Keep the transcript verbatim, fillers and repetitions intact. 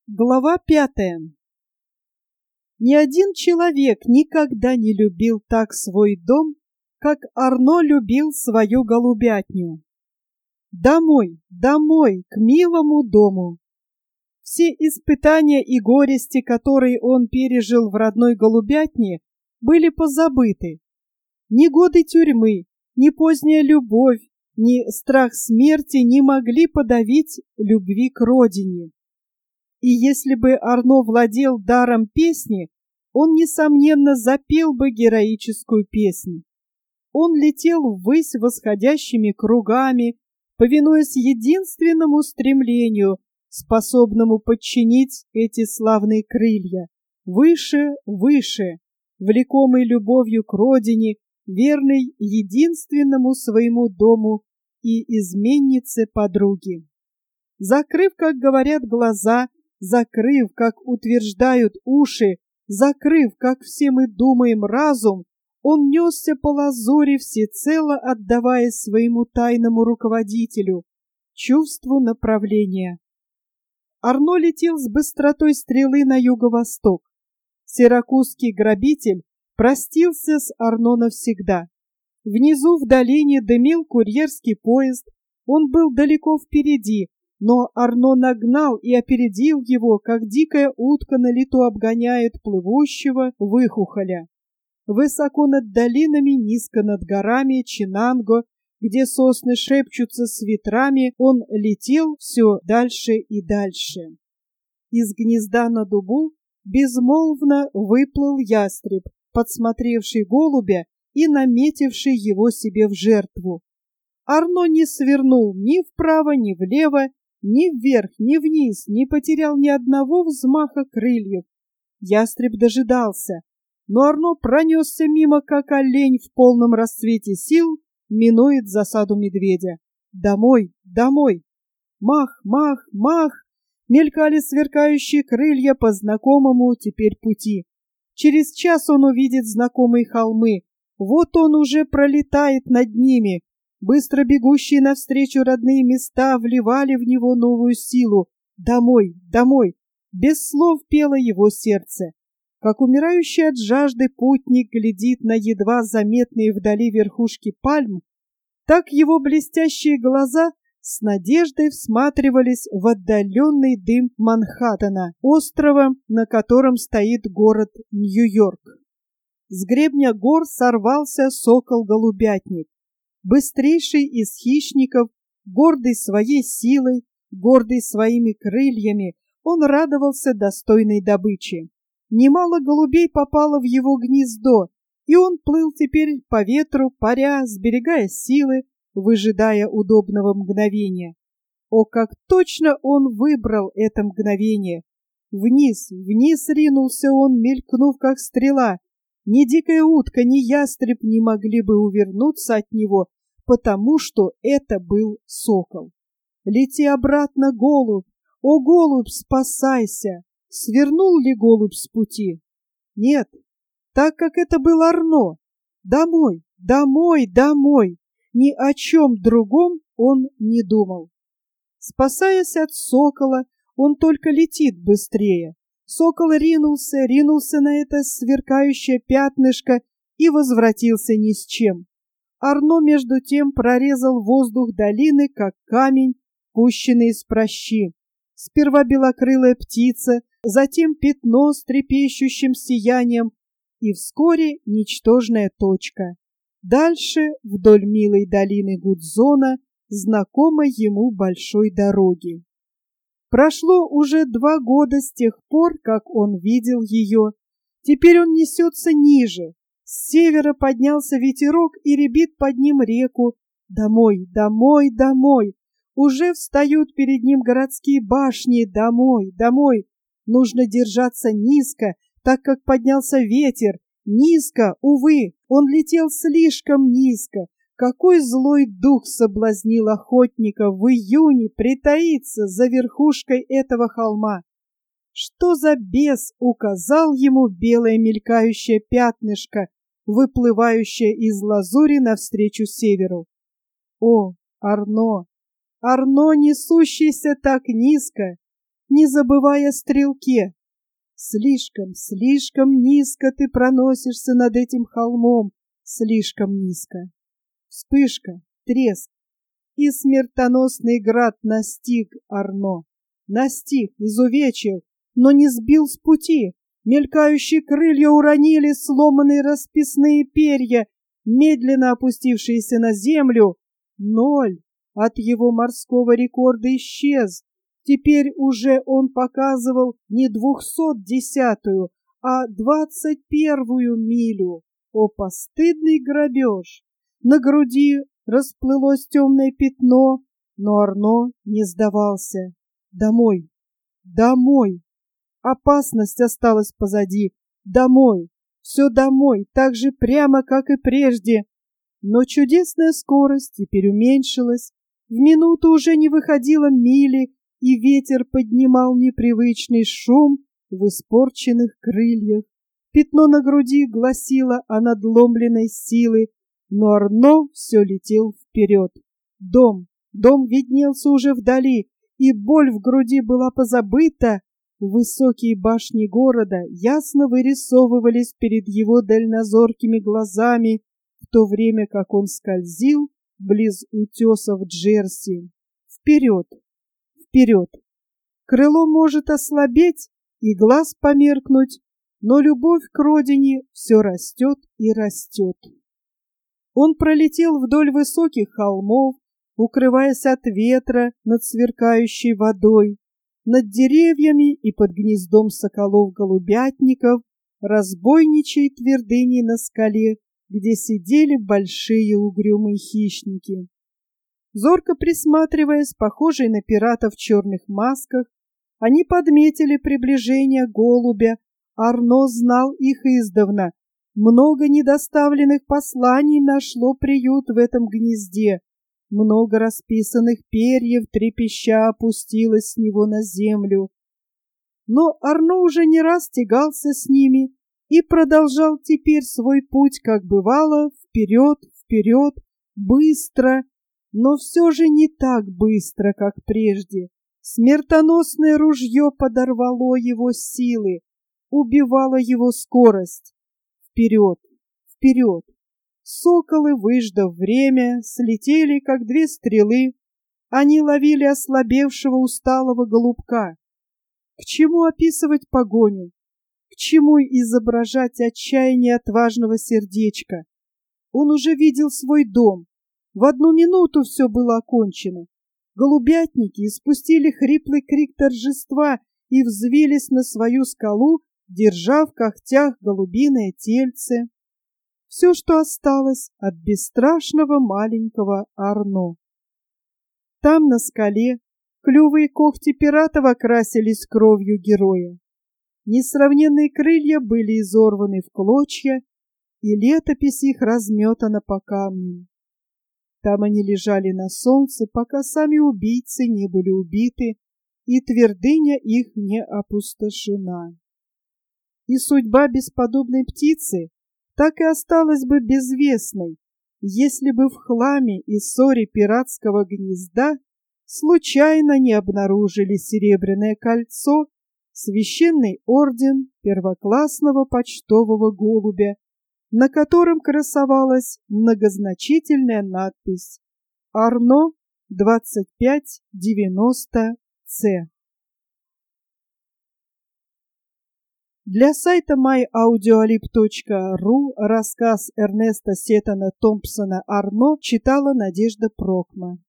Глава пятая. Ни один человек никогда не любил так свой дом, как Арно любил свою голубятню. Домой, домой, к милому дому. Все испытания и горести, которые он пережил в родной голубятне, были позабыты. Ни годы тюрьмы, ни поздняя любовь, ни страх смерти не могли подавить любви к родине. И если бы Арно владел даром песни, он, несомненно, запел бы героическую песню. Он летел ввысь восходящими кругами, повинуясь единственному стремлению, способному подчинить эти славные крылья. Выше, выше, влекомый любовью к родине, верный единственному своему дому и изменнице подруги. Закрыв, как говорят, глаза, закрыв, как утверждают уши, закрыв, как все мы думаем, разум, он несся по лазури, всецело отдавая своему тайному руководителю, чувству направления. Арно летел с быстротой стрелы на юго-восток. Сиракузский грабитель простился с Арно навсегда. Внизу в долине дымил курьерский поезд, он был далеко впереди, но Арно нагнал и опередил его, как дикая утка на лету обгоняет плывущего выхухоля. Высоко над долинами, низко над горами Чинанго, где сосны шепчутся с ветрами, он летел все дальше и дальше. Из гнезда на дубу безмолвно выплыл ястреб, подсмотревший голубя и наметивший его себе в жертву. Арно не свернул ни вправо, ни влево, ни вверх, ни вниз, не потерял ни одного взмаха крыльев. Ястреб дожидался, но Арно пронесся мимо, как олень в полном расцвете сил минует засаду медведя. Домой, домой! Мах, мах, мах! Мелькали сверкающие крылья по знакомому теперь пути. Через час он увидит знакомые холмы. Вот он уже пролетает над ними. Быстро бегущие навстречу родные места вливали в него новую силу. Домой, домой! Без слов пело его сердце. Как умирающий от жажды путник глядит на едва заметные вдали верхушки пальм, так его блестящие глаза с надеждой всматривались в отдаленный дым Манхэттена, острова, на котором стоит город Нью-Йорк. С гребня гор сорвался сокол-голубятник. Быстрейший из хищников, гордый своей силой, гордый своими крыльями, он радовался достойной добыче. Немало голубей попало в его гнездо, и он плыл теперь по ветру, паря, сберегая силы, выжидая удобного мгновения. О, как точно он выбрал это мгновение! Вниз, вниз ринулся он, мелькнув, как стрела. Ни дикая утка, ни ястреб не могли бы увернуться от него, потому что это был сокол. Лети обратно, голубь! О, голубь, спасайся! Свернул ли голубь с пути? Нет, так как это был Арно. Домой, домой, домой! Ни о чем другом он не думал. Спасаясь от сокола, он только летит быстрее. Сокол ринулся, ринулся на это сверкающее пятнышко и возвратился ни с чем. Арно, между тем, прорезал воздух долины, как камень, пущенный из пращи. Сперва белокрылая птица, затем пятно с трепещущим сиянием, и вскоре ничтожная точка. Дальше, вдоль милой долины Гудзона, знакомой ему большой дороги. Прошло уже два года с тех пор, как он видел ее. Теперь он несется ниже. С севера поднялся ветерок и рябит под ним реку. Домой, домой, домой! Уже встают перед ним городские башни. Домой, домой! Нужно держаться низко, так как поднялся ветер. Низко, увы, он летел слишком низко. Какой злой дух соблазнил охотника в июне притаиться за верхушкой этого холма? Что за бес указал ему белое мелькающее пятнышко, выплывающее из лазури навстречу северу? О, Арно! Арно, несущийся так низко! не забывая о стрелке. Слишком, слишком низко ты проносишься над этим холмом, слишком низко. Вспышка, треск, и смертоносный град настиг Арно. Настиг, изувечил, но не сбил с пути. Мелькающие крылья уронили сломанные расписные перья, медленно опустившиеся на землю. Ноль от его морского рекорда исчез. Теперь уже он показывал не двухсот десятую, а двадцать первую милю. О, постыдный грабеж! На груди расплылось темное пятно, но Арно не сдавался. Домой, домой. Опасность осталась позади. Домой, все домой, так же прямо, как и прежде. Но чудесная скорость теперь уменьшилась. В минуту уже не выходило мили, и ветер поднимал непривычный шум в испорченных крыльях. Пятно на груди гласило о надломленной силе, но Арно все летел вперед. Дом, дом виднелся уже вдали, и боль в груди была позабыта. Высокие башни города ясно вырисовывались перед его дальнозоркими глазами, в то время как он скользил близ утесов Джерси. Вперед, вперед! Крыло может ослабеть и глаз померкнуть, но любовь к родине все растет и растет. Он пролетел вдоль высоких холмов, укрываясь от ветра над сверкающей водой, над деревьями и под гнездом соколов-голубятников, разбойничьей твердыней на скале, где сидели большие угрюмые хищники. Зорко присматриваясь, похожие на пиратов в черных масках, они подметили приближение голубя. Арно знал их издавна. Много недоставленных посланий нашло приют в этом гнезде. Много расписанных перьев трепеща опустилось с него на землю. Но Арно уже не раз тягался с ними и продолжал теперь свой путь, как бывало, вперед, вперед, быстро, но все же не так быстро, как прежде. Смертоносное ружье подорвало его силы, убивало его скорость. Вперед, вперед! Соколы, выждав время, слетели, как две стрелы. Они ловили ослабевшего усталого голубка. К чему описывать погоню? К чему изображать отчаяние отважного сердечка? Он уже видел свой дом. В одну минуту все было окончено. Голубятники испустили хриплый крик торжества и взвились на свою скалу, держа в когтях голубиное тельце. Все, что осталось от бесстрашного маленького Арно. Там, на скале, клювы и когти пиратов окрасились кровью героя. Несравненные крылья были изорваны в клочья, и летопись их разметана по камням. Там они лежали на солнце, пока сами убийцы не были убиты, и твердыня их не опустошена. И судьба бесподобной птицы так и осталась бы безвестной, если бы в хламе и ссоре пиратского гнезда случайно не обнаружили серебряное кольцо, священный орден первоклассного почтового голубя, на котором красовалась многозначительная надпись «Арно двадцать пять девяносто С». Для сайта май аудиолиб точка ру рассказ Эрнеста Сеттона Томпсона «Арно» читала Надежда Прокма.